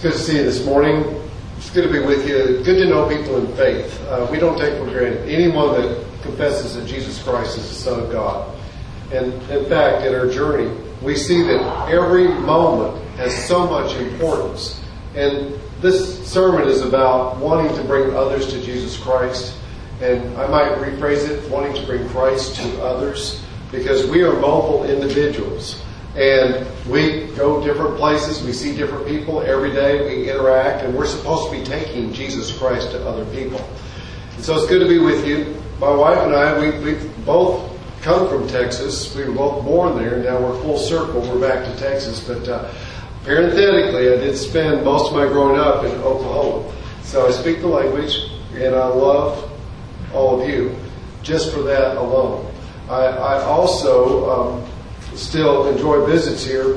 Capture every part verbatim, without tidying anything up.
good to see you this morning. It's good to be with you. Good to know people in faith. Uh, we don't take for granted anyone that confesses that Jesus Christ is the Son of God. And in fact, in our journey, we see that every moment has so much importance. And this sermon is about wanting to bring others to Jesus Christ. And I might rephrase it, wanting to bring Christ to others, because we are mobile individuals. And we go different places, we see different people every day, we interact, and we're supposed to be taking Jesus Christ to other people. And so it's good to be with you. My wife and I, we, we've both come from Texas. We were both born there, and now we're full circle. We're back to Texas. But uh, parenthetically, I did spend most of my growing up in Oklahoma. So I speak the language, and I love all of you just for that alone. I, I also um, still enjoy visits here,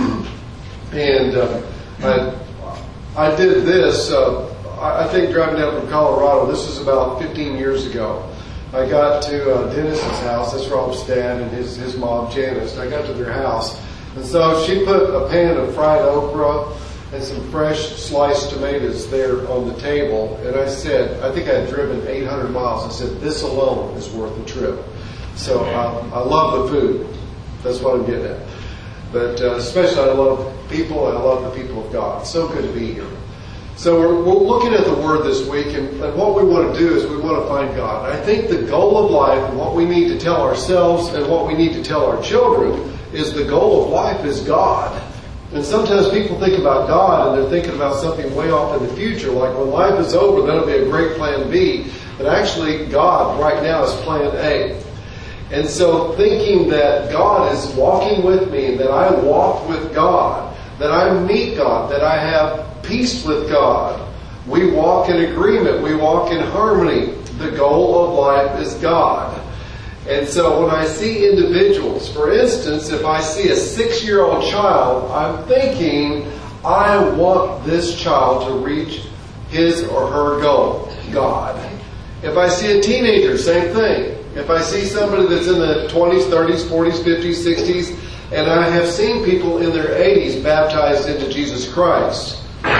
and uh, I, I did this, uh, I think driving down from Colorado, this was about fifteen years ago. I got to uh, Dennis's house, that's Rob's dad and his, his mom Janice, and I got to their house, and so she put a pan of fried okra and some fresh sliced tomatoes there on the table, and I said, I think I had driven eight hundred miles, I said, this alone is worth the trip. So uh, I love the food. That's what I'm getting at. But uh, especially I love people, and I love the people of God. So good to be here. So we're, we're looking at the Word this week, and, and what we want to do is we want to find God. And I think the goal of life, and what we need to tell ourselves, and what we need to tell our children, is the goal of life is God. And sometimes people think about God, and they're thinking about something way off in the future, like when life is over, that'll be a great plan B. But actually, God right now is plan A. And so thinking that God is walking with me, and that I walk with God, that I meet God, that I have peace with God, we walk in agreement, we walk in harmony. The goal of life is God. And so when I see individuals, for instance, if I see a six-year-old child, I'm thinking, I want this child to reach his or her goal, God. If I see a teenager, same thing. If I see somebody that's in the twenties, thirties, forties, fifties, sixties, and I have seen people in their eighties baptized into Jesus Christ,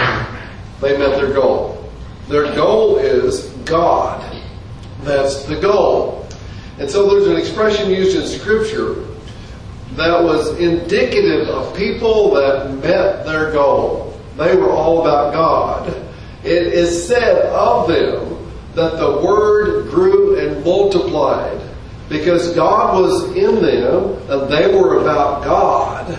they met their goal. Their goal is God. That's the goal. And so there's an expression used in Scripture that was indicative of people that met their goal. They were all about God. It is said of them that the Word grew and multiplied, because God was in them and they were about God.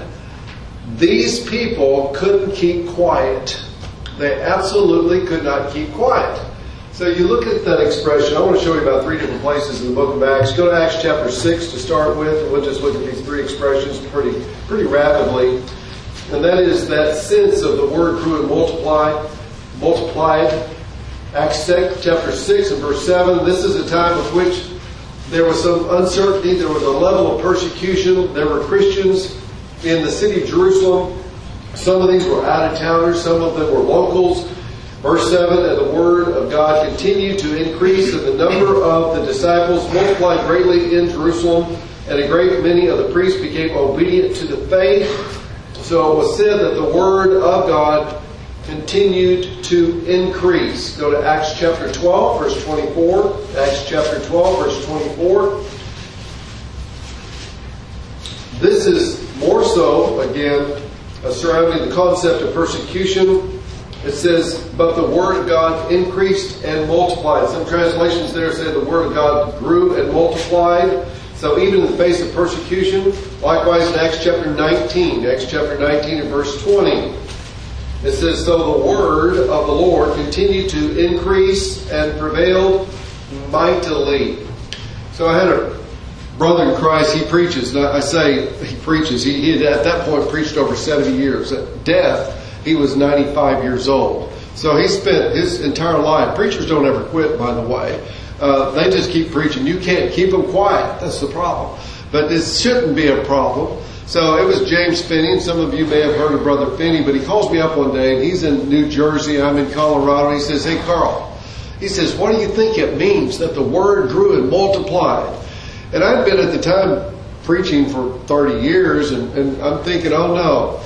These people couldn't keep quiet. They absolutely could not keep quiet. So you look at that expression. I want to show you about three different places in the book of Acts. Go to Acts chapter six to start with, and we'll just look at these three expressions pretty, pretty rapidly. And that is that sense of the Word grew and multiplied, multiplied. Acts chapter six and verse seven, this is a time of which there was some uncertainty, there was a level of persecution. There were Christians in the city of Jerusalem. Some of these were out-of-towners, some of them were locals. Verse seven, and the word of God continued to increase, and the number of the disciples multiplied greatly in Jerusalem, and a great many of the priests became obedient to the faith. So it was said that the word of God continued to increase. Go to Acts chapter twelve, verse twenty-four. Acts chapter twelve, verse twenty-four. This is more so, again, uh, surrounding the concept of persecution. It says, but the word of God increased and multiplied. Some translations there say the word of God grew and multiplied. So even in the face of persecution, likewise in Acts chapter nineteen, Acts chapter nineteen and verse twenty, it says, so the word of the Lord continued to increase and prevailed mightily. So I had a brother in Christ, he preaches, and I say he preaches, he, he had at that point preached over seventy years. At death, he was ninety-five years old. So he spent his entire life, preachers don't ever quit, by the way. Uh, they just keep preaching. You can't keep them quiet. That's the problem. But this shouldn't be a problem. So it was James Finney, and some of you may have heard of Brother Finney, but he calls me up one day, and he's in New Jersey, I'm in Colorado, and he says, hey Carl, he says, what do you think it means that the word grew and multiplied? And I'd been at the time preaching for thirty years, and, and I'm thinking, oh no,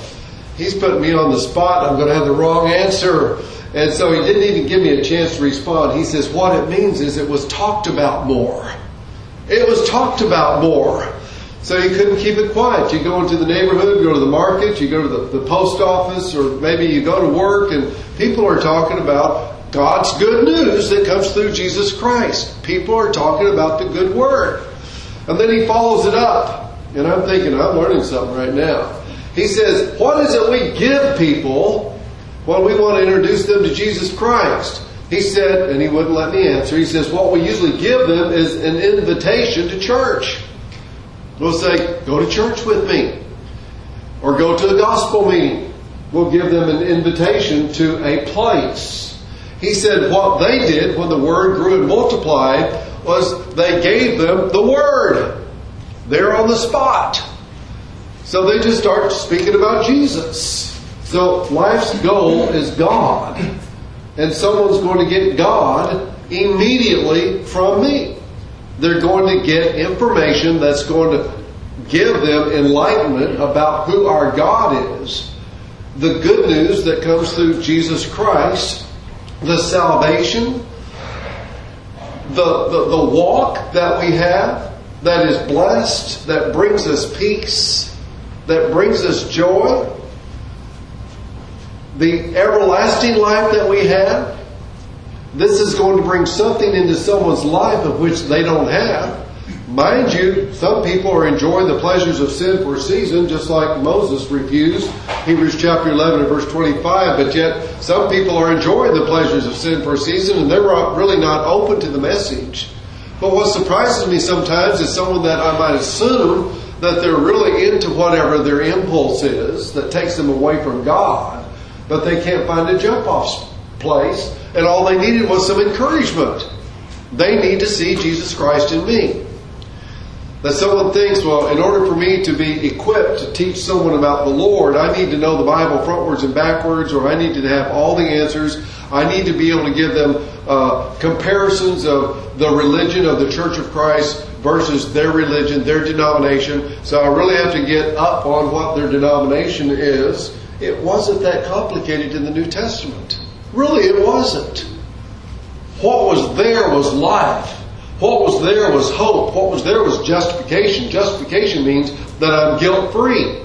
he's putting me on the spot. I'm going to have the wrong answer. And so he didn't even give me a chance to respond. He says, what it means is it was talked about more. It was talked about more. So you couldn't keep it quiet. You go into the neighborhood, you go to the market, you go to the, the post office, or maybe you go to work, and people are talking about God's good news that comes through Jesus Christ. People are talking about the good word. And then he follows it up. And I'm thinking, I'm learning something right now. He says, what is it we give people when we want to introduce them to Jesus Christ? He said, and he wouldn't let me answer, he says, what we usually give them is an invitation to church. We'll say, go to church with me. Or go to a gospel meeting. We'll give them an invitation to a place. He said what they did when the word grew and multiplied was they gave them the word. They're on the spot. So they just start speaking about Jesus. So life's goal is God. And someone's going to get God immediately from me. They're going to get information that's going to give them enlightenment about who our God is. The good news that comes through Jesus Christ. The salvation. The, the, the walk that we have that is blessed. That brings us peace. That brings us joy. The everlasting life that we have. This is going to bring something into someone's life of which they don't have. Mind you, some people are enjoying the pleasures of sin for a season, just like Moses refused. Hebrews chapter eleven and verse twenty-five. But yet, some people are enjoying the pleasures of sin for a season, and they're really not open to the message. But what surprises me sometimes is someone that I might assume that they're really into whatever their impulse is that takes them away from God, but they can't find a jump-off place. And all they needed was some encouragement. They need to see Jesus Christ in me. That someone thinks, well, in order for me to be equipped to teach someone about the Lord, I need to know the Bible frontwards and backwards, or I need to have all the answers. I need to be able to give them uh, comparisons of the religion of the Church of Christ versus their religion, their denomination. So I really have to get up on what their denomination is. It wasn't that complicated in the New Testament. Really, it wasn't. What was there was life. What was there was hope. What was there was justification. Justification means that I'm guilt-free.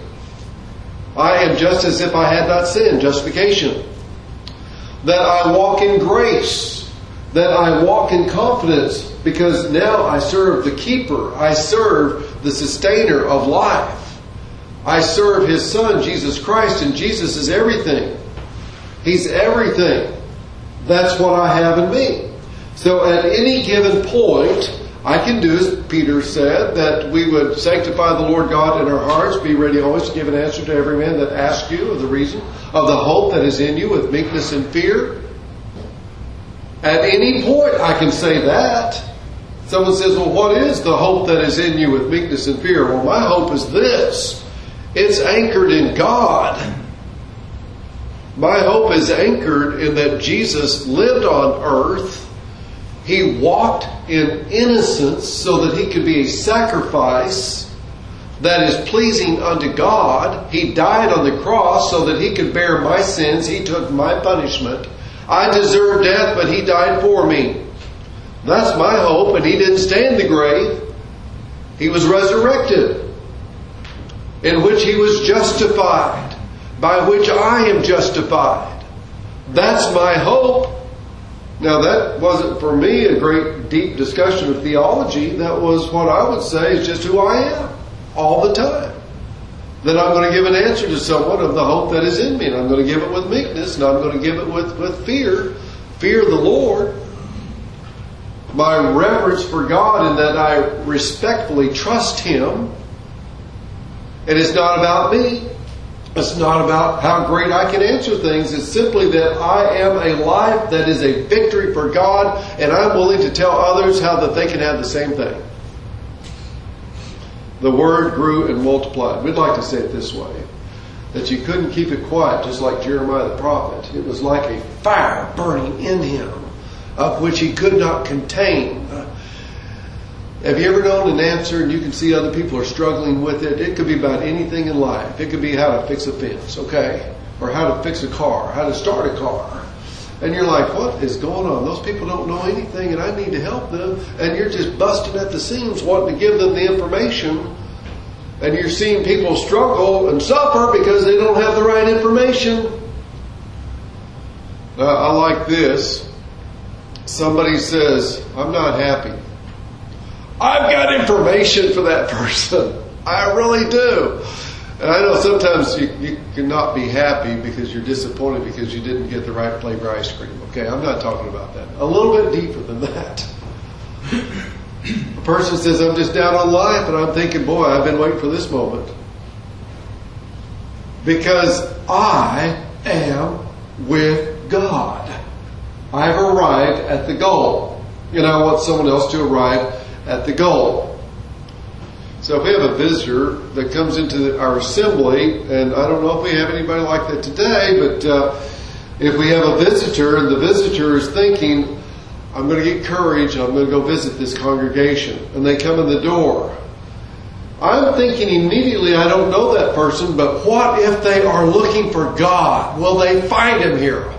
I am just as if I had not sinned. Justification. That I walk in grace. That I walk in confidence because now I serve the keeper. I serve the sustainer of life. I serve His Son, Jesus Christ, and Jesus is everything. He's everything. That's what I have in me. So at any given point, I can do as Peter said, that we would sanctify the Lord God in our hearts, be ready always to give an answer to every man that asks you of the reason of the hope that is in you with meekness and fear. At any point, I can say that. Someone says, well, what is the hope that is in you with meekness and fear? Well, my hope is this. It's anchored in God. My hope is anchored in that Jesus lived on earth. He walked in innocence so that He could be a sacrifice that is pleasing unto God. He died on the cross so that He could bear my sins. He took my punishment. I deserve death, but He died for me. That's my hope, and He didn't stay in the grave. He was resurrected, in which He was justified, by which I am justified. That's my hope. Now that wasn't for me a great deep discussion of theology. That was what I would say is just who I am all the time. That I'm going to give an answer to someone of the hope that is in me. And I'm going to give it with meekness, and I'm going to give it with, with fear. Fear the Lord. My reverence for God, and that I respectfully trust Him. And it's not about me. It's not about how great I can answer things. It's simply that I am a life that is a victory for God, and I'm willing to tell others how that they can have the same thing. The word grew and multiplied. We'd like to say it this way, that you couldn't keep it quiet, just like Jeremiah the prophet. It was like a fire burning in him, of which he could not contain. Have you ever known an answer and you can see other people are struggling with it? It could be about anything in life. It could be how to fix a fence, okay? Or how to fix a car, how to start a car. And you're like, what is going on? Those people don't know anything and I need to help them. And you're just busting at the seams wanting to give them the information. And you're seeing people struggle and suffer because they don't have the right information. Uh, I like this. Somebody says, I'm not happy. I've got information for that person. I really do. And I know sometimes you, you cannot be happy because you're disappointed because you didn't get the right flavor ice cream. Okay, I'm not talking about that. A little bit deeper than that. A person says, I'm just down on life, and I'm thinking, boy, I've been waiting for this moment. Because I am with God. I've arrived at the goal. And I want someone else to arrive at the goal. So if we have a visitor that comes into our assembly, and I don't know if we have anybody like that today, but uh, if we have a visitor and the visitor is thinking, I'm going to get courage and I'm going to go visit this congregation, and they come in the door, I'm thinking immediately, I don't know that person, but what if they are looking for God? Will they find Him here?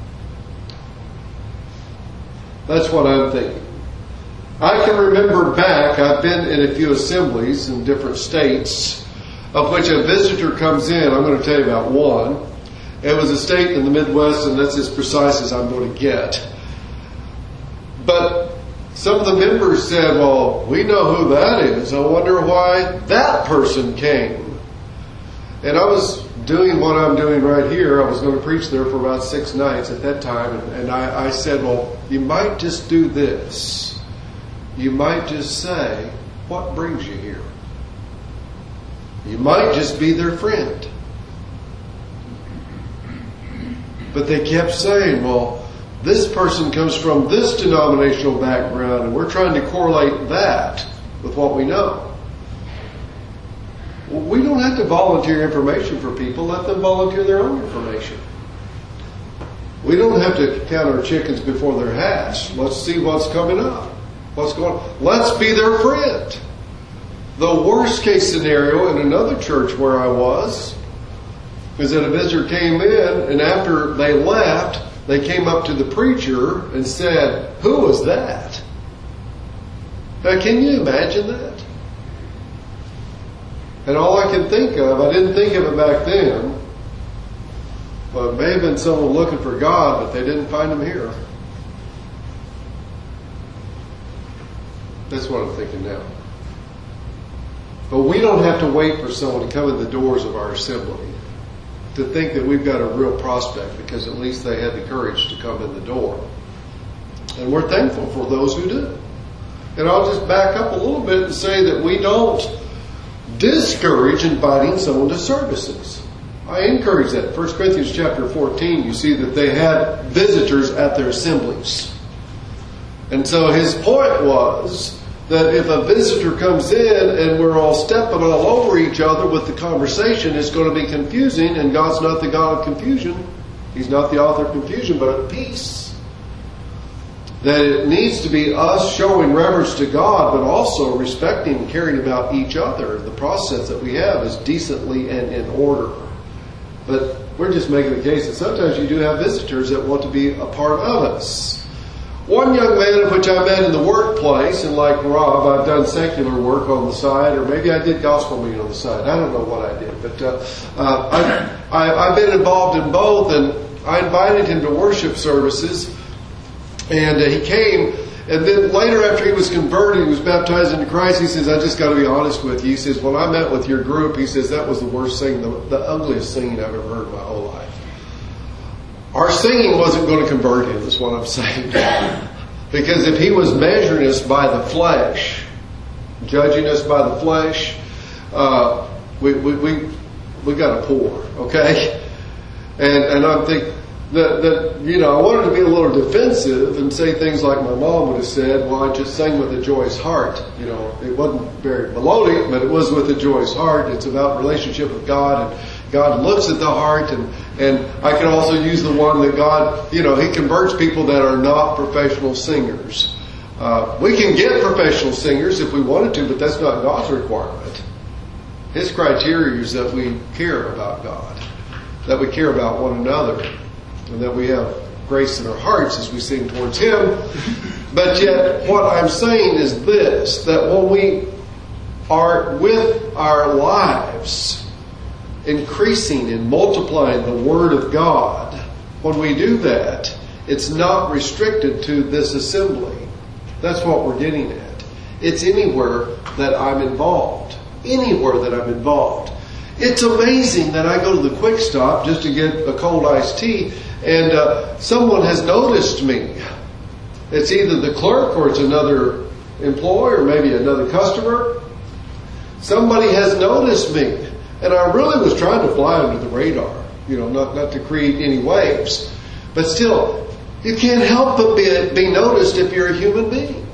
That's what I'm thinking. I can remember back, I've been in a few assemblies in different states, of which a visitor comes in. I'm going to tell you about one. It was a state in the Midwest, and that's as precise as I'm going to get. But some of the members said, well, we know who that is. I wonder why that person came. And I was doing what I'm doing right here. I was going to preach there for about six nights at that time. And, and I, I said, well, you might just do this. You might just say, what brings you here? You might just be their friend. But they kept saying, well, this person comes from this denominational background, and we're trying to correlate that with what we know. Well, we don't have to volunteer information for people. Let them volunteer their own information. We don't have to count our chickens before they're hatched. Let's see what's coming up. What's going on? Let's be their friend. The worst case scenario in another church where I was is that a visitor came in, and after they left, they came up to the preacher and said, who was that? Now, can you imagine that? And all I can think of, I didn't think of it back then, but it may have been someone looking for God, but they didn't find Him here. That's what I'm thinking now. But we don't have to wait for someone to come in the doors of our assembly to think that we've got a real prospect, because at least they had the courage to come in the door. And we're thankful for those who do. And I'll just back up a little bit and say that we don't discourage inviting someone to services. I encourage that. First Corinthians chapter fourteen, you see that they had visitors at their assemblies. And so his point was that if a visitor comes in and we're all stepping all over each other with the conversation, it's going to be confusing, and God's not the God of confusion. He's not the author of confusion, but of peace. That it needs to be us showing reverence to God, but also respecting and caring about each other. The process that we have is decently and in order. But we're just making the case that sometimes you do have visitors that want to be a part of us. One young man of which I met in the workplace, and like Rob, I've done secular work on the side, or maybe I did gospel meeting on the side. I don't know what I did, but uh, uh, I, I, I've been involved in both, and I invited him to worship services, and uh, he came, and then later after he was converted, he was baptized into Christ, he says, I just got to be honest with you. He says, when I met with your group, he says, that was the worst thing, the, the ugliest singing I've ever heard in my whole life. Our singing wasn't going to convert him, is what I'm saying. Because if he was measuring us by the flesh, judging us by the flesh, uh, we, we, we, we got a pour, okay? And, and I'm thinking that, that, you know, I wanted to be a little defensive and say things like my mom would have said, well, I just sang with a joyous heart. You know, it wasn't very melodic, but it was with a joyous heart. It's about relationship with God, and God looks at the heart, and, and I can also use the one that God, you know, He converts people that are not professional singers. Uh, we can get professional singers if we wanted to, but that's not God's requirement. His criteria is that we care about God, that we care about one another, and that we have grace in our hearts as we sing towards Him. But yet, what I'm saying is this, that when we are with our lives increasing and multiplying the Word of God, when we do that, it's not restricted to this assembly. That's what we're getting at. It's anywhere that I'm involved. Anywhere that I'm involved. It's amazing that I go to the Quick Stop just to get a cold iced tea, and uh, someone has noticed me. It's either the clerk or it's another employee or maybe another customer. Somebody has noticed me. And I really was trying to fly under the radar, you know, not, not to create any waves. But still, you can't help but be, be noticed if you're a human being.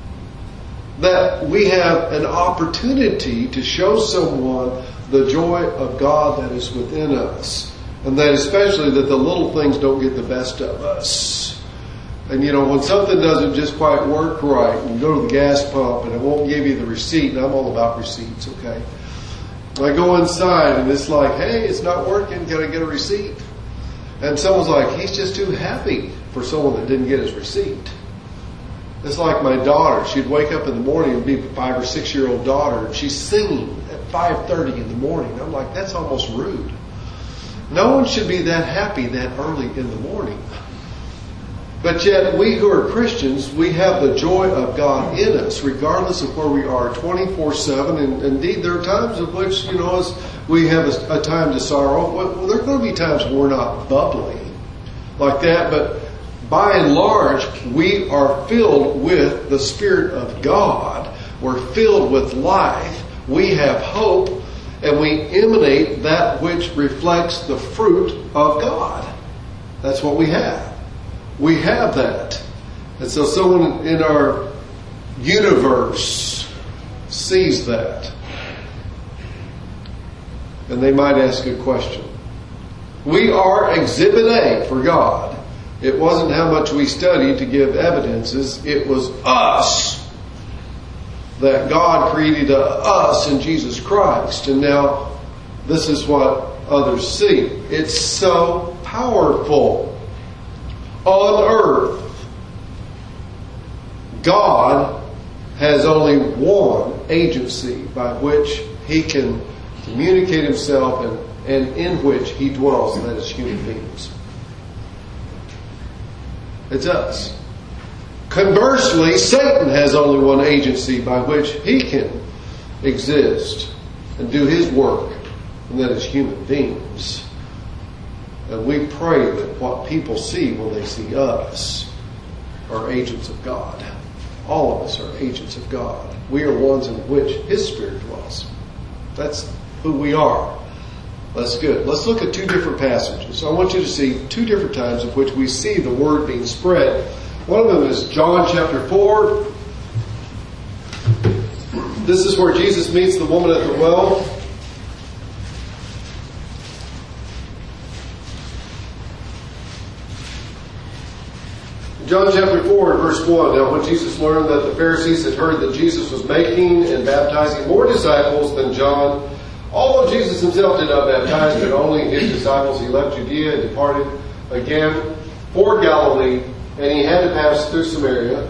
That we have an opportunity to show someone the joy of God that is within us. And that especially that the little things don't get the best of us. And you know, when something doesn't just quite work right, and you go to the gas pump and it won't give you the receipt, and I'm all about receipts, okay? I go inside and it's like, hey, it's not working, can I get a receipt? And someone's like, he's just too happy for someone that didn't get his receipt. It's like my daughter. She'd wake up in the morning and be a five or six year old daughter, and she's singing at five thirty in the morning. I'm like, that's almost rude. No one should be that happy that early in the morning. But yet, we who are Christians, we have the joy of God in us, regardless of where we are, twenty-four seven. And indeed, there are times of which, you know, as we have a, a time to sorrow. Well, there are going to be times when we're not bubbly like that. But by and large, we are filled with the Spirit of God. We're filled with life. We have hope. And we emanate that which reflects the fruit of God. That's what we have. We have that. And so someone in our universe sees that. And they might ask a question. We are Exhibit A for God. It wasn't how much we studied to give evidences. It was us. That God created us in Jesus Christ. And now this is what others see. It's so powerful. On earth, God has only one agency by which He can communicate Himself and, and in which He dwells, and that is human beings. It's us. Conversely, Satan has only one agency by which he can exist and do his work, and that is human beings. And we pray that what people see when they see us are agents of God. All of us are agents of God. We are ones in which His Spirit dwells. That's who we are. That's good. Let's look at two different passages. I want you to see two different times of which we see the word being spread. One of them is John chapter four. This is where Jesus meets the woman at the well. John chapter four and verse one. Now when Jesus learned that the Pharisees had heard that Jesus was making and baptizing more disciples than John, although Jesus Himself did not baptize, but only His disciples, He left Judea and departed again for Galilee, and He had to pass through Samaria.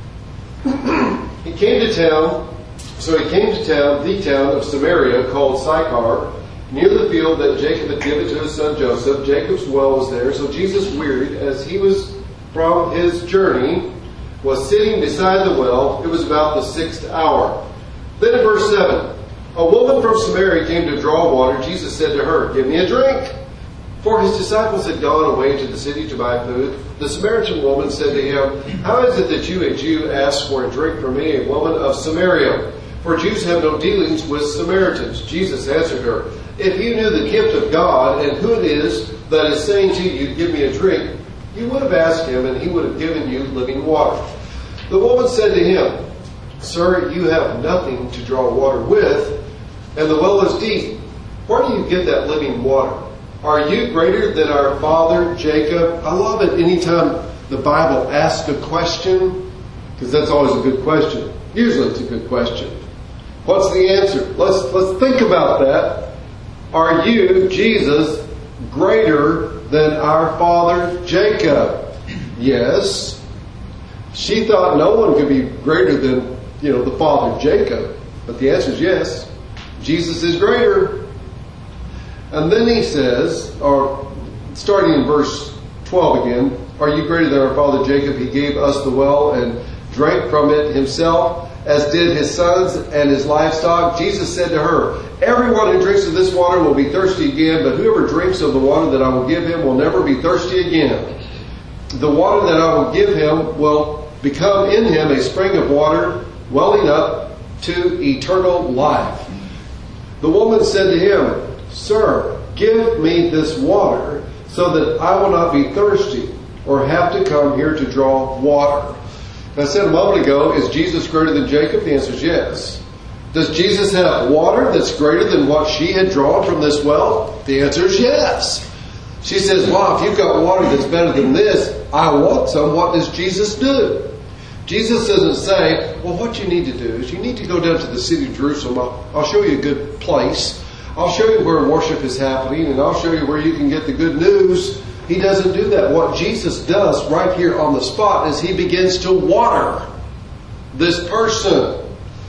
He came to town, so He came to town, the town of Samaria, called Sychar, near the field that Jacob had given to his son Joseph. Jacob's well was there, so Jesus, wearied as He was from His journey, was sitting beside the well. It was about the sixth hour. Then in verse seven, a woman from Samaria came to draw water. Jesus said to her, "Give me a drink." For His disciples had gone away to the city to buy food. The Samaritan woman said to Him, "How is it that you, a Jew, ask for a drink from me, a woman of Samaria? For Jews have no dealings with Samaritans." Jesus answered her, "If you knew the gift of God and who it is that is saying to you, 'Give me a drink,' you would have asked Him, and He would have given you living water." The woman said to Him, "Sir, you have nothing to draw water with, and the well is deep. Where do you get that living water? Are you greater than our father Jacob?" I love it anytime the Bible asks a question Because that's always a good question. Usually it's a good question. What's the answer? Let's, let's think about that. Are you, Jesus, greater than our father Jacob? Yes. She thought no one could be greater than, you know, the father Jacob. But the answer is yes. Jesus is greater. And then he says, or starting in verse twelve again, are you greater than our father Jacob? He gave us the well and drank from it himself, as did his sons and his livestock. Jesus said to her, everyone who drinks of this water will be thirsty again, but whoever drinks of the water that I will give him will never be thirsty again. The water that I will give him will become in him a spring of water welling up to eternal life. The woman said to him, Sir, give me this water so that I will not be thirsty or have to come here to draw water. I said a moment ago, is Jesus greater than Jacob? The answer is yes. Does Jesus have water that's greater than what she had drawn from this well? The answer is yes. She says, wow, if you've got water that's better than this, I want some. What does Jesus do? Jesus doesn't say, well, what you need to do is you need to go down to the city of Jerusalem. I'll, I'll show you a good place. I'll show you where worship is happening, and I'll show you where you can get the good news. He doesn't do that. What Jesus does right here on the spot is he begins to water this person.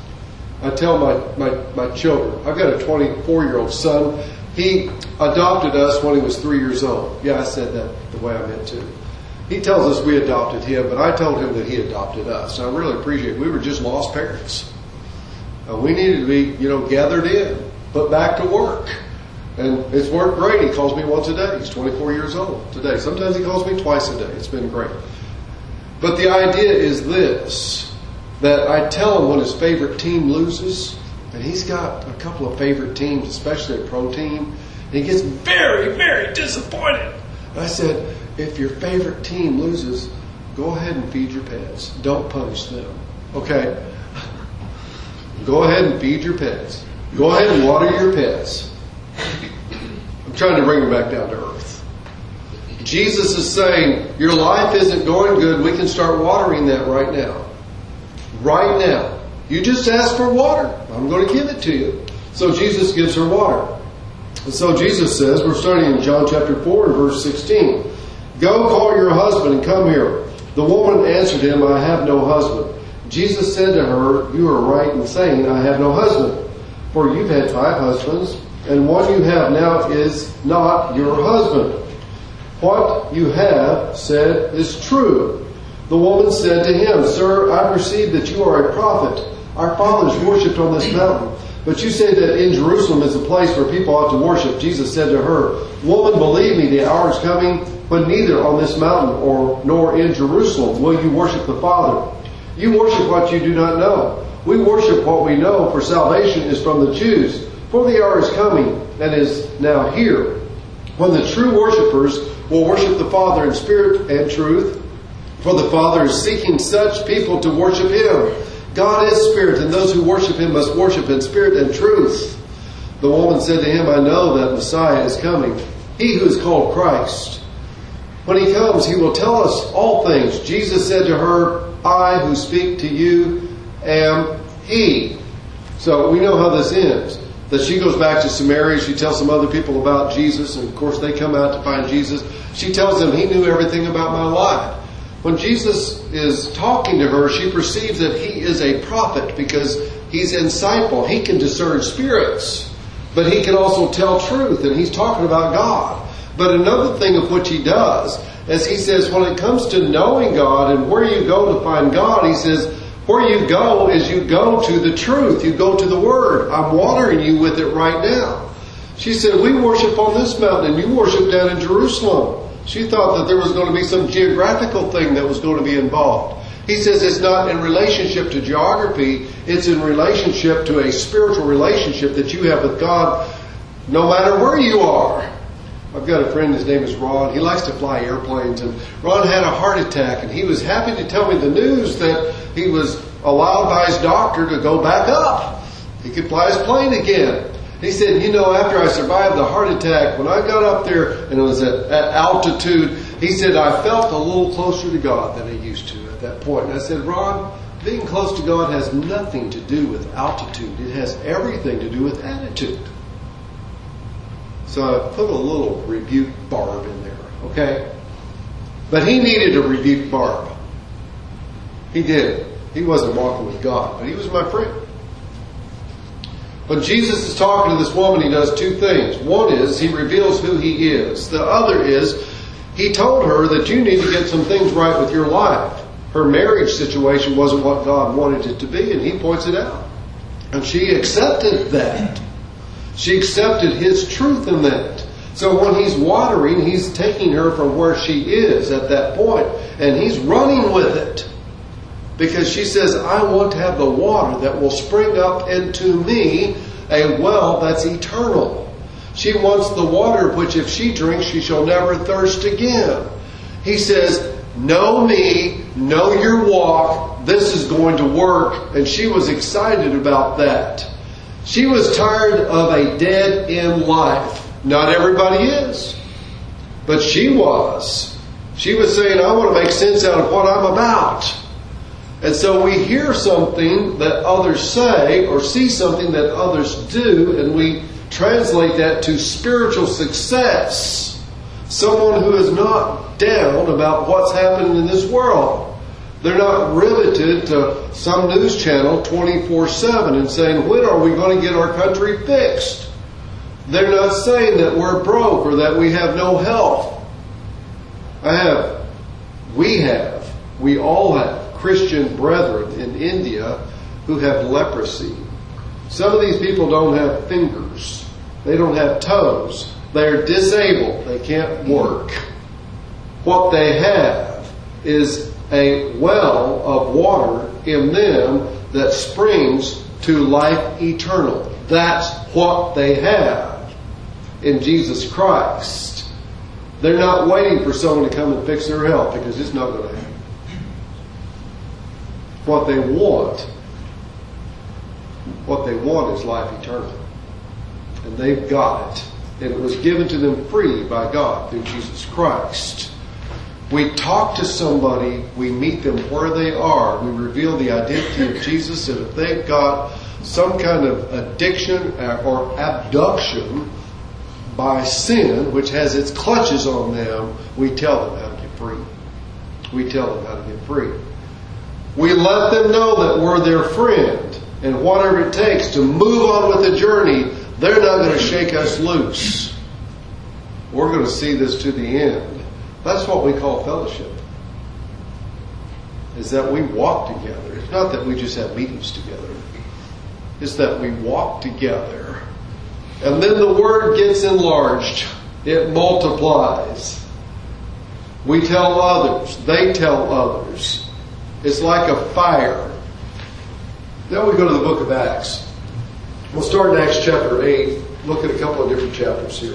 I tell my, my, my children, I've got a twenty-four-year-old son. He adopted us when he was three years old. Yeah, I said that the way I meant to. He tells us we adopted him, but I told him that he adopted us. And I really appreciate it. We were just lost parents. Uh, we needed to be, you know, gathered in, put back to work. And it's worked great. He calls me once a day. He's twenty-four years old today. Sometimes he calls me twice a day. It's been great. But the idea is this, that I tell him when his favorite team loses, and he's got a couple of favorite teams, especially a pro team, and he gets very, very disappointed. I said, if your favorite team loses, go ahead and feed your pets. Don't punish them. Okay? Go ahead and feed your pets. Go ahead and water your pets. I'm trying to bring him back down to earth. Jesus is saying, your life isn't going good. We can start watering that right now. Right now. You just ask for water. I'm going to give it to you. So Jesus gives her water. And so Jesus says, we're starting in John chapter four and verse sixteen. Go call your husband and come here. The woman answered him, I have no husband. Jesus said to her, you are right in saying, I have no husband. For you've had five husbands, and one you have now is not your husband. What you have said is true. The woman said to him, Sir, I perceive that you are a prophet. Our fathers worshipped on this mountain. But you say that in Jerusalem is a place where people ought to worship. Jesus said to her, Woman, believe me, the hour is coming when neither on this mountain or nor in Jerusalem will you worship the Father. You worship what you do not know. We worship what we know, for salvation is from the Jews. For the hour is coming, and is now here, when the true worshipers will worship the Father in spirit and truth. For the Father is seeking such people to worship Him. God is spirit, and those who worship Him must worship in spirit and truth. The woman said to him, I know that Messiah is coming, He who is called Christ. When He comes, He will tell us all things. Jesus said to her, I who speak to you am He. So we know how this ends. That she goes back to Samaria. She tells some other people about Jesus. And of course they come out to find Jesus. She tells them, He knew everything about my life. When Jesus is talking to her, she perceives that He is a prophet because He's insightful. He can discern spirits. But He can also tell truth. And He's talking about God. But another thing of which He does, as He says, when it comes to knowing God and where you go to find God, He says, where you go is you go to the truth. You go to the Word. I'm watering you with it right now. She said, we worship on this mountain and you worship down in Jerusalem. She thought that there was going to be some geographical thing that was going to be involved. He says it's not in relationship to geography. It's in relationship to a spiritual relationship that you have with God no matter where you are. I've got a friend, his name is Ron. He likes to fly airplanes. And Ron had a heart attack and he was happy to tell me the news that he was allowed by his doctor to go back up. He could fly his plane again. He said, you know, after I survived the heart attack, when I got up there and it was at, at altitude He said, I felt a little closer to God than I used to at that point. And I said, Ron, being close to God has nothing to do with altitude. It has everything to do with attitude. So I put a little rebuke Barb in there, okay? But he needed a rebuke Barb. He did. He wasn't walking with God, but he was my friend. When Jesus is talking to this woman, he does two things. One is he reveals who he is. The other is he told her that you need to get some things right with your life. Her marriage situation wasn't what God wanted it to be, and he points it out. And she accepted that. She accepted his truth in that. So when he's watering, he's taking her from where she is at that point, and he's running with it. Because she says, I want to have the water that will spring up into me, a well that's eternal. She wants the water which if she drinks, she shall never thirst again. He says, know me, know your walk, this is going to work. And she was excited about that. She was tired of a dead end life. Not everybody is. But she was. She was saying, I want to make sense out of what I'm about. And so we hear something that others say or see something that others do, and we translate that to spiritual success. Someone who is not down about what's happening in this world. They're not riveted to some news channel twenty-four seven and saying, when are we going to get our country fixed? They're not saying that we're broke or that we have no health. I have, we have, we all have Christian brethren in India who have leprosy. Some of these people don't have fingers. They don't have toes. They're disabled. They can't work. What they have is a well of water in them that springs to life eternal. That's what they have in Jesus Christ. They're not waiting for someone to come and fix their health, because it's not going to happen. What they want, what they want is life eternal. And they've got it. And it was given to them free by God through Jesus Christ. We talk to somebody, we meet them where they are, we reveal the identity of Jesus, and if they've got some kind of addiction or abduction by sin, which has its clutches on them, we tell them how to get free. We tell them how to get free. We let them know that we're their friend, and whatever it takes to move on with the journey, they're not going to shake us loose. We're going to see this to the end. That's what we call fellowship. Is that we walk together. It's not that we just have meetings together. It's that we walk together. And then the word gets enlarged. It multiplies. We tell others. They tell others. It's like a fire. Now we go to the book of Acts. We'll start in Acts chapter eight. Look at a couple of different chapters here.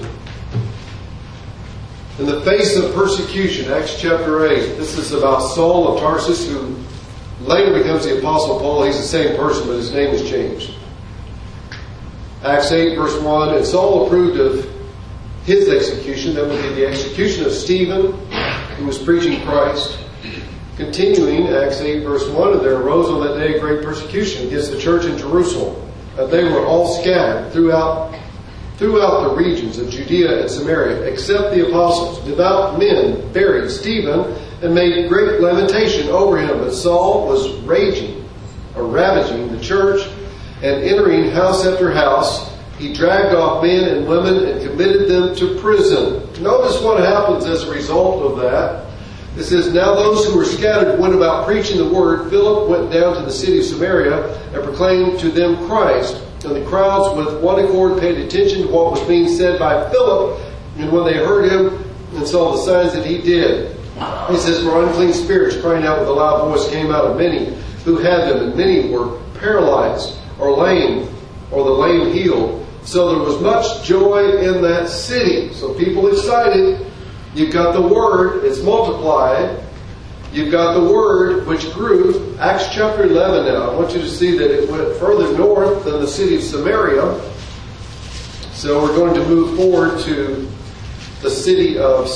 In the face of persecution, Acts chapter eight. This is about Saul of Tarsus, who later becomes the Apostle Paul. He's the same person, but his name has changed. Acts eight, verse one. And Saul approved of his execution. That would be the execution of Stephen, who was preaching Christ. Continuing, Acts eight, verse one. And there arose on that day great persecution against the church in Jerusalem. And they were all scattered throughout throughout the regions of Judea and Samaria, except the apostles. Devout men buried Stephen and made great lamentation over him. But Saul was raging, or ravaging the church, and entering house after house, he dragged off men and women and committed them to prison. Notice what happens as a result of that. It says, now those who were scattered went about preaching the word. Philip went down to the city of Samaria and proclaimed to them Christ. And the crowds with one accord paid attention to what was being said by Philip. And when they heard him and saw the signs that he did, he says, for unclean spirits crying out with a loud voice came out of many who had them. And many were paralyzed or lame, or the lame healed. So there was much joy in that city. So people excited. You've got the word, it's multiplied. You've got the word which grew. Acts chapter eleven now. I want you to see that it went further north than the city of Samaria. So we're going to move forward to the city of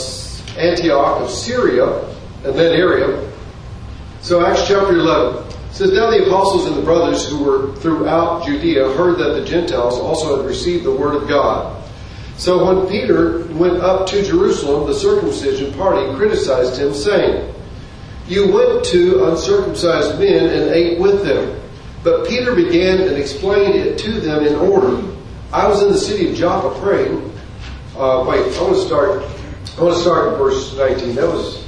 Antioch of Syria and that area. So Acts chapter eleven says, now the apostles and the brothers who were throughout Judea heard that the Gentiles also had received the word of God. So when Peter went up to Jerusalem, the circumcision party criticized him, saying, you went to uncircumcised men and ate with them. But Peter began and explained it to them in order. I was in the city of Joppa praying. Uh, wait, I want to start. I want to start in verse nineteen. That was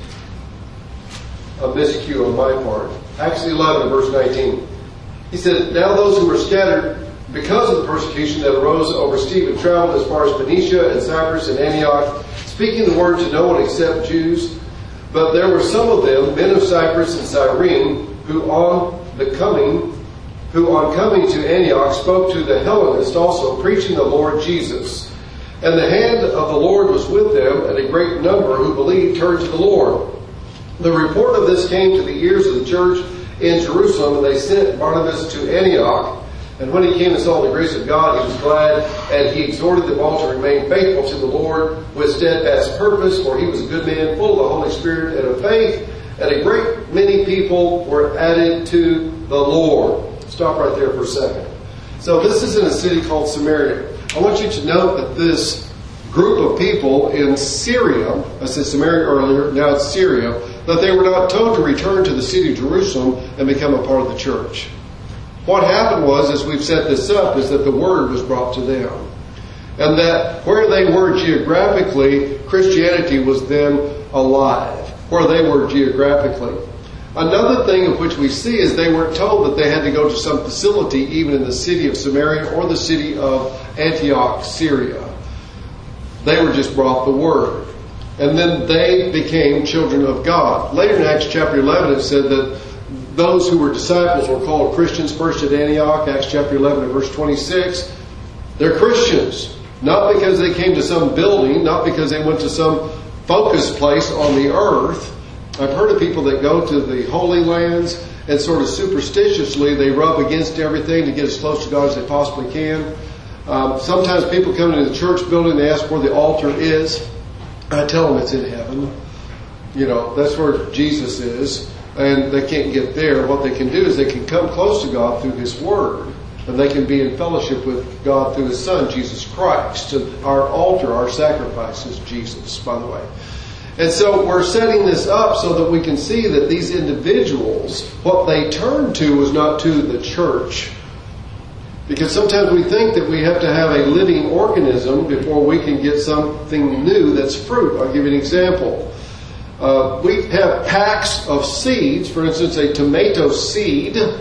a miscue on my part. Acts eleven, verse nineteen. He said, now those who were scattered because of the persecution that arose over Stephen traveled as far as Phoenicia and Cyprus and Antioch, speaking the word to no one except Jews. But there were some of them, men of Cyprus and Cyrene, who on the coming, who on coming to Antioch spoke to the Hellenists also, preaching the Lord Jesus. And the hand of the Lord was with them, and a great number who believed turned to the Lord. The report of this came to the ears of the church in Jerusalem, and they sent Barnabas to Antioch. And when he came and saw the grace of God, he was glad, and he exhorted them all to remain faithful to the Lord with steadfast purpose, for he was a good man, full of the Holy Spirit and of faith, and a great many people were added to the Lord. Stop right there for a second. So this is in a city called Samaria. I want you to note that this group of people in Syria, I said Samaria earlier, now it's Syria, that they were not told to return to the city of Jerusalem and become a part of the church. What happened was, as we've set this up, is that the word was brought to them. And that where they were geographically, Christianity was then alive, where they were geographically. Another thing of which we see is they weren't told that they had to go to some facility even in the city of Samaria or the city of Antioch, Syria. They were just brought the word. And then they became children of God. Later in Acts chapter eleven it said that those who were disciples were called Christians first at Antioch, Acts chapter eleven and verse twenty-six. They're Christians. Not because they came to some building, not because they went to some focus place on the earth. I've heard of people that go to the Holy Lands and sort of superstitiously they rub against everything to get as close to God as they possibly can. Um, sometimes people come into the church building, they ask where the altar is. I tell them it's in heaven. You know, that's where Jesus is. And they can't get there. What they can do is they can come close to God through His Word. And they can be in fellowship with God through His Son, Jesus Christ. And our altar, our sacrifice is Jesus, by the way. And so we're setting this up so that we can see that these individuals, what they turned to was not to the church. Because sometimes we think that we have to have a living organism before we can get something new that's fruit. I'll give you an example. Uh, we have packs of seeds, for instance, a tomato seed, and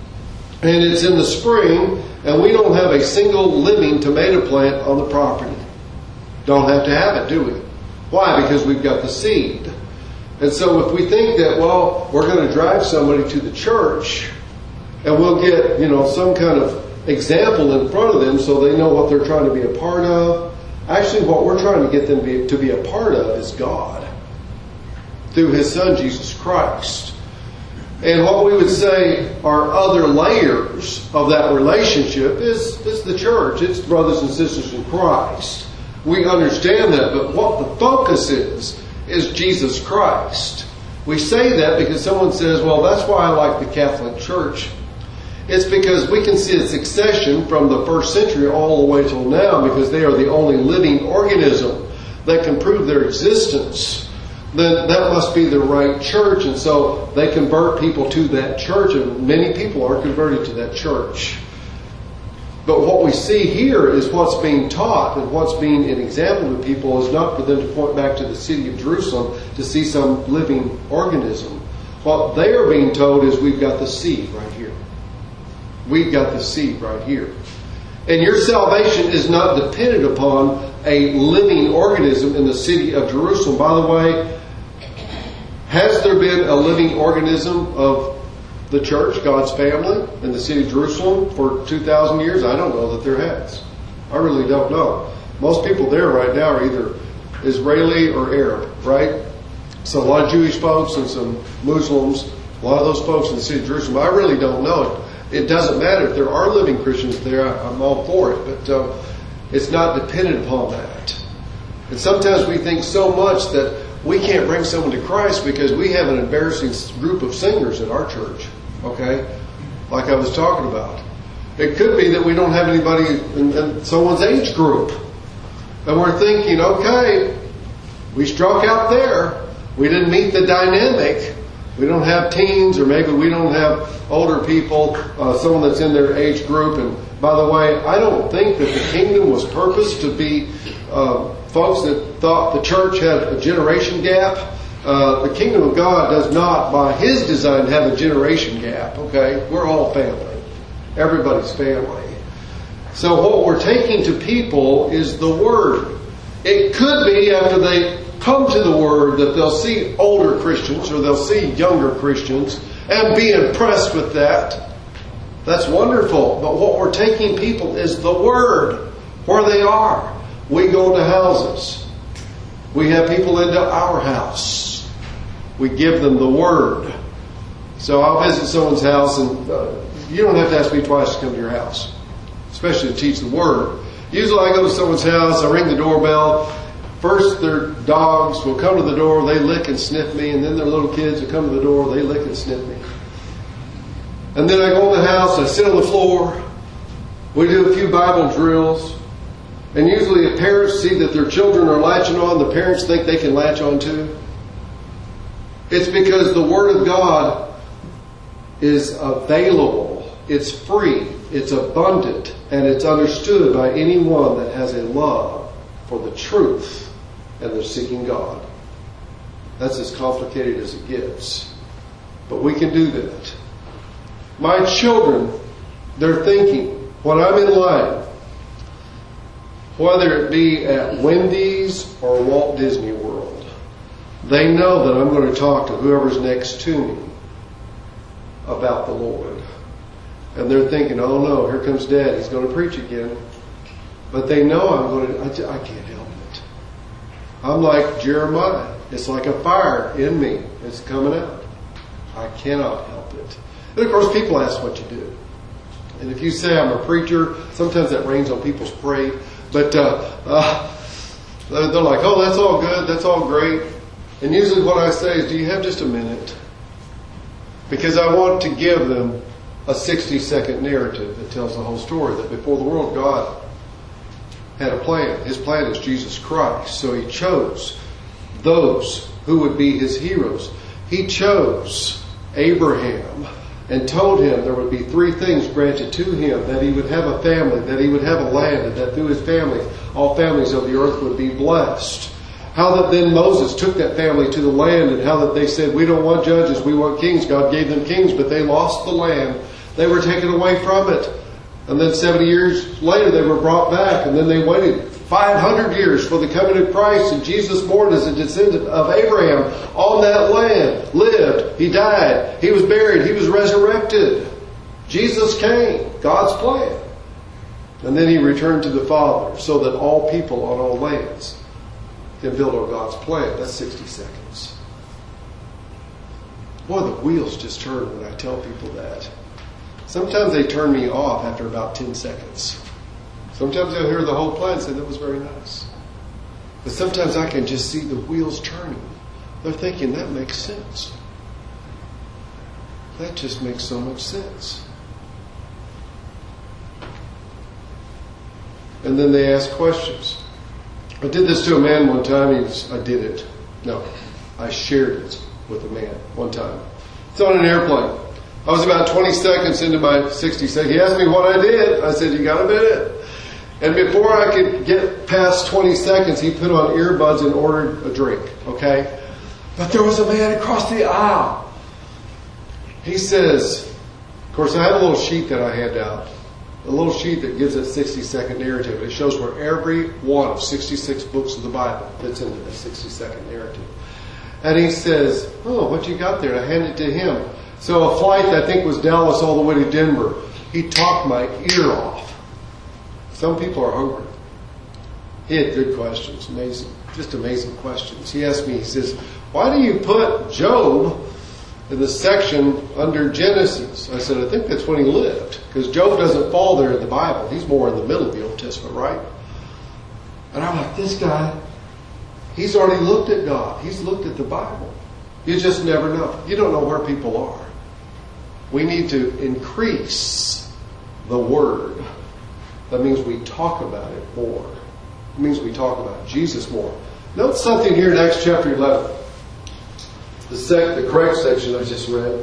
it's in the spring, and we don't have a single living tomato plant on the property. Don't have to have it, do we? Why? Because we've got the seed. And so if we think that, well, we're going to drive somebody to the church, and we'll get, you know, some kind of example in front of them so they know what they're trying to be a part of. Actually, what we're trying to get them be, to be a part of is God, through His Son, Jesus Christ. And what we would say are other layers of that relationship is, is the church. It's brothers and sisters in Christ. We understand that, but what the focus is, is Jesus Christ. We say that because someone says, well, that's why I like the Catholic Church. It's because we can see a succession from the first century all the way till now, because they are the only living organism that can prove their existence. Then that must be the right church, and so they convert people to that church, and many people are converted to that church. But what we see here is what's being taught and what's being an example to people is not for them to point back to the city of Jerusalem to see some living organism. What they are being told is we've got the seed right here. We've got the seed right here. And your salvation is not dependent upon a living organism in the city of Jerusalem. By the way, has there been a living organism of the church, God's family, in the city of Jerusalem for two thousand years? I don't know that there has. I really don't know. Most people there right now are either Israeli or Arab, right? So a lot of Jewish folks and some Muslims, a lot of those folks in the city of Jerusalem, I really don't know it. It doesn't matter if there are living Christians there, I'm all for it, but uh, it's not dependent upon that. And sometimes we think so much that we can't bring someone to Christ because we have an embarrassing group of singers at our church. Okay? Like I was talking about. It could be that we don't have anybody in, in someone's age group. And we're thinking, okay, we struck out there. We didn't meet the dynamic. We don't have teens, or maybe we don't have older people, uh, someone that's in their age group. And by the way, I don't think that the kingdom was purposed to be uh, folks that thought the church had a generation gap. Uh, the kingdom of God does not, by His design, have a generation gap. Okay, we're all family. Everybody's family. So what we're taking to people is the Word. It could be after they come to the Word that they'll see older Christians or they'll see younger Christians and be impressed with that. That's wonderful. But what we're taking people is the Word, where they are. We go to houses. We have people into our house. We give them the Word. So I'll visit someone's house, and uh, you don't have to ask me twice to come to your house, especially to teach the Word. Usually I go to someone's house, I ring the doorbell. First their dogs will come to the door, they lick and sniff me, and then their little kids will come to the door, they lick and sniff me. And then I go in the house, I sit on the floor, we do a few Bible drills, and usually if parents see that their children are latching on, the parents think they can latch on too. It's because the Word of God is available, it's free, it's abundant, and it's understood by anyone that has a love for the truth and they're seeking God. That's as complicated as it gets. But we can do that. My children, they're thinking, when I'm in line, whether it be at Wendy's or Walt Disney World, they know that I'm going to talk to whoever's next to me about the Lord. And they're thinking, oh no, here comes Dad, he's going to preach again. But they know I'm going to, I, I can't help it. I'm like Jeremiah. It's like a fire in me. It's coming out. I cannot help it. And of course, people ask what you do. And if you say I'm a preacher, sometimes that rains on people's parade. But uh, uh, they're, they're like, oh, that's all good. That's all great. And usually what I say is, do you have just a minute? Because I want to give them a sixty second narrative that tells the whole story. That before the world, God had a plan. His plan is Jesus Christ. So He chose those who would be His heroes. He chose Abraham and told him there would be three things granted to him: that he would have a family, that he would have a land, and that through his family all families of the earth would be blessed. How that then Moses took that family to the land, and how that they said, we don't want judges, we want kings. God gave them kings, but they lost the land. They were taken away from it. And then seventy years later they were brought back, and then they waited five hundred years for the coming of Christ, and Jesus, born as a descendant of Abraham on that land, lived, He died, He was buried, He was resurrected. Jesus came, God's plan. And then He returned to the Father so that all people on all lands can build on God's plan. That's sixty seconds. Boy, the wheels just turn when I tell people that. Sometimes they turn me off after about ten seconds. Sometimes they'll hear the whole plan and say, that was very nice. But sometimes I can just see the wheels turning. They're thinking, that makes sense. That just makes so much sense. And then they ask questions. I did this to a man one time. He was, I did it. No, I shared it with a man one time. It's on an airplane. I was about twenty seconds into my sixty seconds. He asked me what I did. I said, you got a minute? And before I could get past twenty seconds, he put on earbuds and ordered a drink. Okay? But there was a man across the aisle. He says, of course, I had a little sheet that I hand out. A little sheet that gives a sixty second narrative. It shows where every one of sixty-six books of the Bible fits into the sixty second narrative. And he says, oh, what you got there? And I handed it to him. So a flight that I think was Dallas all the way to Denver. He talked my ear off. Some people are hungry. He had good questions. Amazing. Just amazing questions. He asked me, he says, why do you put Job in the section under Genesis? I said, I think that's when he lived. Because Job doesn't fall there in the Bible. He's more in the middle of the Old Testament, right? And I'm like, this guy, He's already looked at God. He's looked at the Bible. You just never know. You don't know where people are. We need to increase the Word. That means we talk about it more. It means we talk about Jesus more. Note something here in Acts chapter eleven. The, sec, the correct section I just read.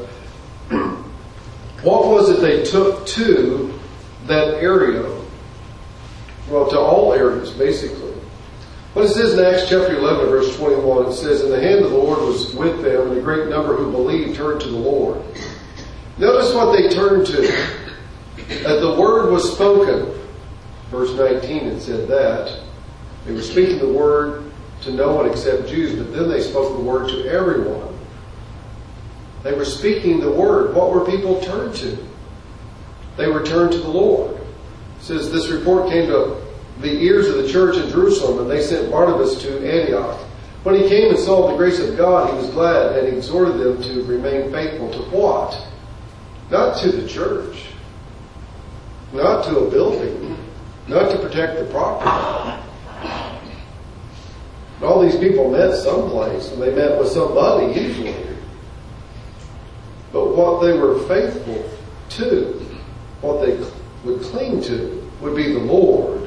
What was it they took to that area? Well, to all areas, basically. What it says in Acts chapter eleven, verse twenty-one, it says, "And the hand of the Lord was with them, and a great number who believed turned to the Lord." Notice what they turned to. As the word was spoken, verse nineteen, it said that. They were speaking the word to no one except Jews, but then they spoke the word to everyone. They were speaking the word. What were people turned to? They were turned to the Lord. It says, "This report came to the ears of the church in Jerusalem, and they sent Barnabas to Antioch. When he came and saw the grace of God, he was glad, and he exhorted them to remain faithful to what? Not to the church. Not to a building. Not to protect the property. And all these people met someplace, and they met with somebody usually. But what they were faithful to, what they would cling to, would be the Lord.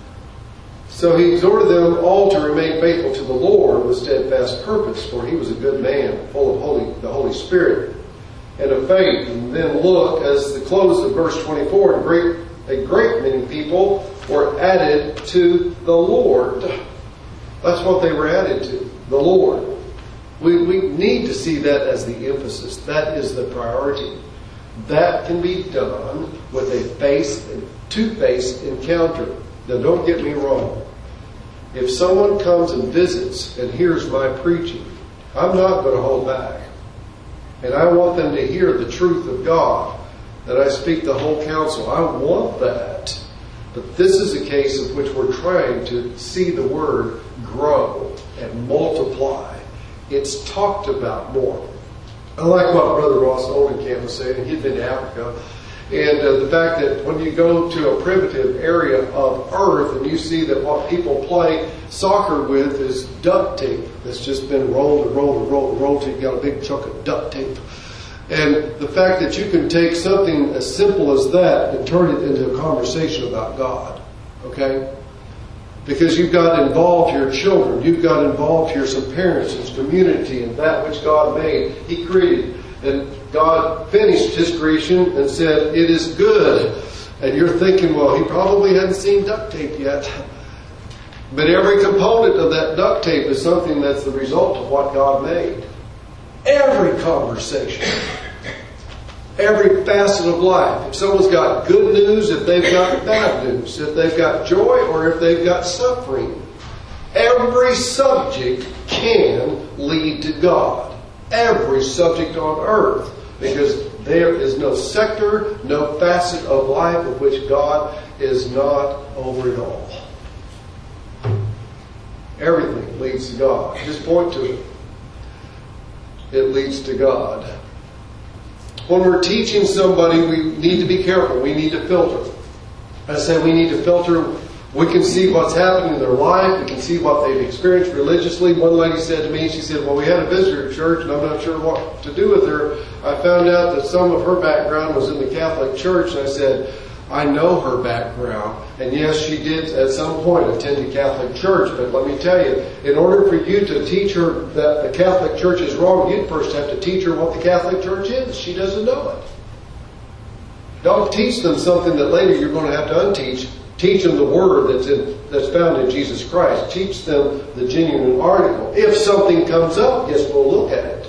So he exhorted them all to remain faithful to the Lord with steadfast purpose, for he was a good man, full of holy, the Holy Spirit and of faith." And then look, as the close of verse twenty-four, a great, a great many people were added to the Lord. That's what they were added to, the Lord. We, we need to see that as the emphasis. That is the priority. That can be done with a face and two-face encounter. Now, don't get me wrong. If someone comes and visits and hears my preaching, I'm not going to hold back. And I want them to hear the truth of God, that I speak the whole counsel. I want that. But this is a case of which we're trying to see the Word grow and multiply. It's talked about more. I like what Brother Ross Oldenkamp was saying. He'd been to Africa. And uh, the fact that when you go to a primitive area of earth and you see that what people play soccer with is duct tape that's just been rolled and rolled and rolled and rolled till you got a big chunk of duct tape. And the fact that you can take something as simple as that and turn it into a conversation about God. Okay? Because you've got involved your children. You've got involved here some parents and community and that which God made. He created. And God finished His creation and said, "It is good." And you're thinking, well, He probably hadn't seen duct tape yet. But every component of that duct tape is something that's the result of what God made. Every conversation. Every facet of life. If someone's got good news, if they've got bad news, if they've got joy or if they've got suffering. Every subject can lead to God. Every subject on earth, because there is no sector, no facet of life of which God is not over it all. Everything leads to God. Just point to it. It leads to God. When we're teaching somebody, we need to be careful. We need to filter. I said we need to filter. We can see what's happening in their life. We can see what they've experienced religiously. One lady said to me, she said, "Well, we had a visitor at church and I'm not sure what to do with her. I found out that some of her background was in the Catholic Church." And I said, "I know her background. And yes, she did at some point attend the Catholic Church. But let me tell you, in order for you to teach her that the Catholic Church is wrong, you'd first have to teach her what the Catholic Church is. She doesn't know it. Don't teach them something that later you're going to have to unteach. Teach them the Word that's in, that's found in Jesus Christ. Teach them the genuine article. If something comes up, yes, we'll look at it.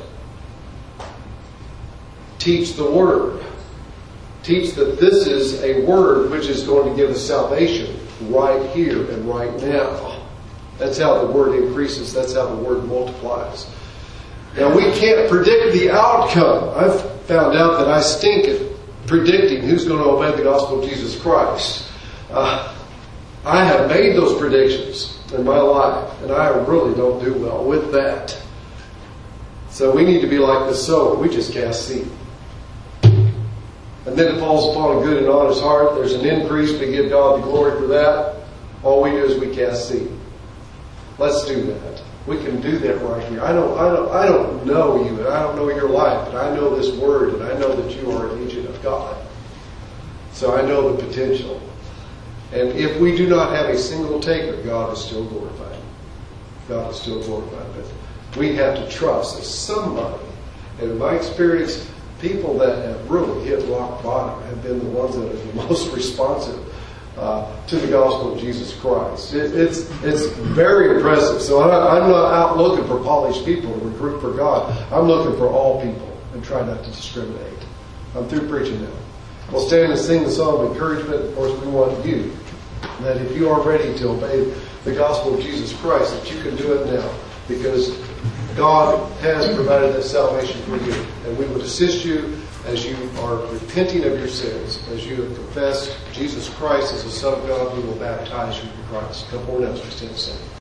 Teach the Word. Teach that this is a Word which is going to give us salvation right here and right now. That's how the Word increases. That's how the Word multiplies. Now, we can't predict the outcome. I've found out that I stink at predicting who's going to obey the gospel of Jesus Christ. Uh, I have made those predictions in my life, and I really don't do well with that. So we need to be like the sower. We just cast seed. And then it falls upon a good and honest heart. There's an increase. We give God the glory for that. All we do is we cast seed. Let's do that. We can do that right here. I don't, I don't, I don't know you, and I don't know your life, but I know this word, and I know that you are an agent of God. So I know the potential. And if we do not have a single taker, God is still glorified. God is still glorified. But we have to trust that somebody, and in my experience, people that have really hit rock bottom have been the ones that are the most responsive uh, to the gospel of Jesus Christ. It, it's it's very impressive. So I, I'm not out looking for polished people to recruit for God. I'm looking for all people and try not to discriminate. I'm through preaching now. We'll stand and sing the song of encouragement. Of course, we want you, that if you are ready to obey the gospel of Jesus Christ, that you can do it now, because God has provided that salvation for you. And we would assist you as you are repenting of your sins, as you have confessed Jesus Christ as the Son of God. We will baptize you in Christ. Come forward now as we stand and sing.